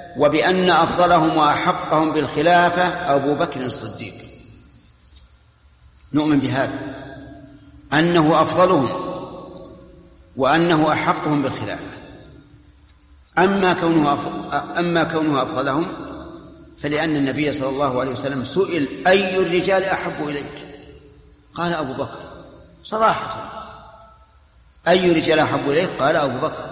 وبأن أفضلهم وأحقهم بالخلافة أبو بكر الصديق. نؤمن بهذا، أنه أفضلهم وأنه أحقهم بالخلافة. أما كونه أفضلهم فلأن النبي صلى الله عليه وسلم سئل أي الرجال أحب إليك؟ قال أبو بكر صراحة. أي الرجال أحب إليك؟ قال أبو بكر.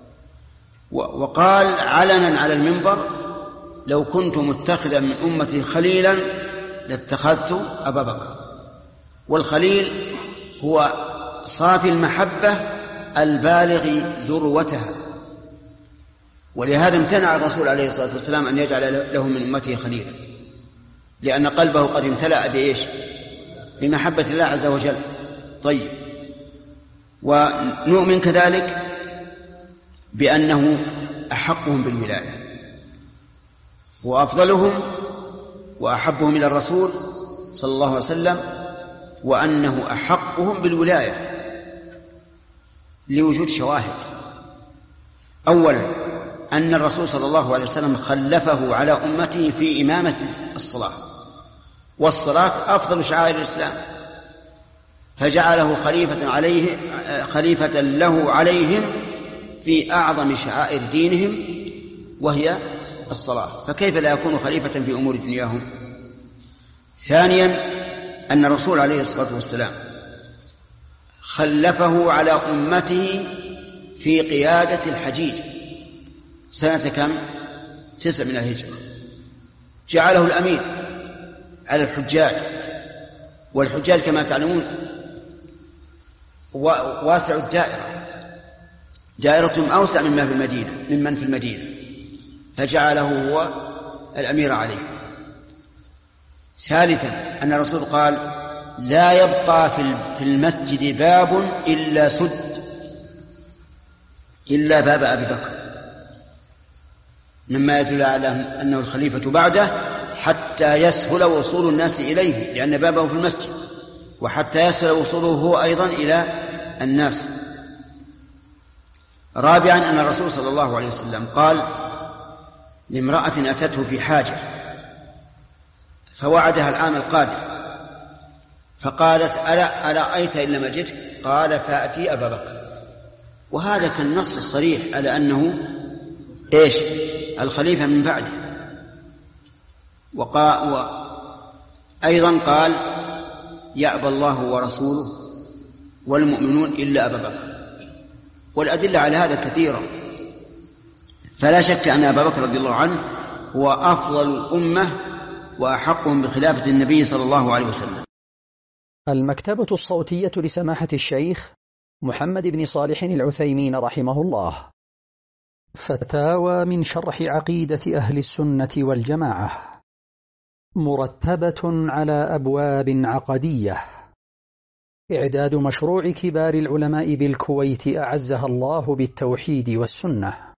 وقال علنا على المنبر لو كنت متخذا من أمتي خليلا لاتخذت أبا بكر. والخليل هو صافي المحبة البالغ ذروتها، ولهذا امتنع الرسول عليه الصلاة والسلام أن يجعل له من أمته خليلا، لأن قلبه قد امتلأ بإيش؟ بمحبة الله عز وجل. طيب، ونؤمن كذلك بأنه أحقهم بالولاية وأفضلهم وأحبهم إلى الرسول صلى الله عليه وسلم، وأنه أحقهم بالولاية لوجود شواهد. أولا أن الرسول صلى الله عليه وسلم خلفه على أمته في إمامة الصلاة، والصلاة أفضل شعائر الإسلام، فجعله خليفة له عليهم في أعظم شعائر دينهم وهي الصلاة، فكيف لا يكون خليفة في أمور دنياهم؟ ثانيا أن الرسول عليه الصلاة والسلام خلفه على أمته في قيادة الحجيج سنة كم؟ 9 من الهجرة، جعله الأمير على الحجاج، والحجاج كما تعلمون واسع الدائرة، دائرتهم أوسع ممن في المدينة، فجعله هو الأمير عليه. ثالثا أن الرسول قال لا يبقى في المسجد باب إلا سد إلا باب أبي بكر، مما يدل على أنه الخليفة بعده حتى يسهل وصول الناس إليه، لأن بابه في المسجد، وحتى يسهل وصوله هو أيضا إلى الناس. رابعا أن الرسول صلى الله عليه وسلم قال لامرأة أتته في حاجة فوعدها العام القادم، فقالت أرأيت إن لم أجدك؟ قال فأتي أبا بكر. وهذا كالنص الصريح على أنه إيش؟ الخليفة من بعده. وأيضا قال يأبى الله ورسوله والمؤمنون إلا أبا بكر، والأدلة على هذا كثيرة. فلا شك أن أبا بكر رضي الله عنه هو أفضل الأمة وأحقهم بخلافة النبي صلى الله عليه وسلم. المكتبة الصوتية لسماحة الشيخ محمد بن صالح العثيمين رحمه الله. فتاوى من شرح عقيدة أهل السنة والجماعة، مرتبة على أبواب عقدية. إعداد مشروع كبار العلماء بالكويت أعزها الله بالتوحيد والسنة.